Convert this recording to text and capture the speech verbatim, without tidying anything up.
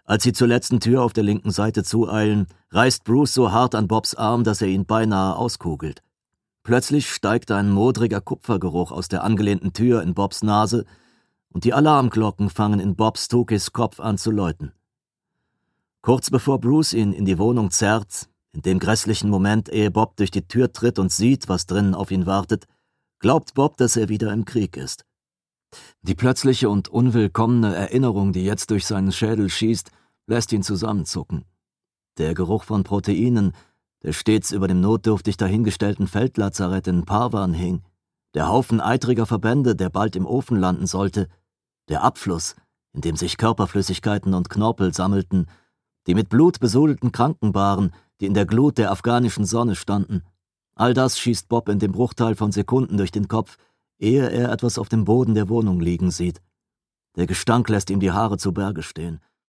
Als sie zur letzten Tür auf der linken Seite zueilen, reißt Bruce so hart an Bobs Arm, dass er ihn beinahe auskugelt. Plötzlich steigt ein modriger Kupfergeruch aus der angelehnten Tür in Bobs Nase und die Alarmglocken fangen in Bobs Tukis Kopf an zu läuten. Kurz bevor Bruce ihn in die Wohnung zerrt, in dem grässlichen Moment, ehe Bob durch die Tür tritt und sieht, was drinnen auf ihn wartet, glaubt Bob, dass er wieder im Krieg ist. Die plötzliche und unwillkommene Erinnerung, die jetzt durch seinen Schädel schießt, lässt ihn zusammenzucken. Der Geruch von Proteinen, der stets über dem notdürftig dahingestellten Feldlazarett in Parwan hing, der Haufen eitriger Verbände, der bald im Ofen landen sollte, der Abfluss, in dem sich Körperflüssigkeiten und Knorpel sammelten, die mit Blut besudelten Krankenbaren, die in der Glut der afghanischen Sonne standen. All das schießt Bob in dem Bruchteil von Sekunden durch den Kopf, ehe er etwas auf dem Boden der Wohnung liegen sieht. Der Gestank lässt ihm die Haare zu Berge stehen.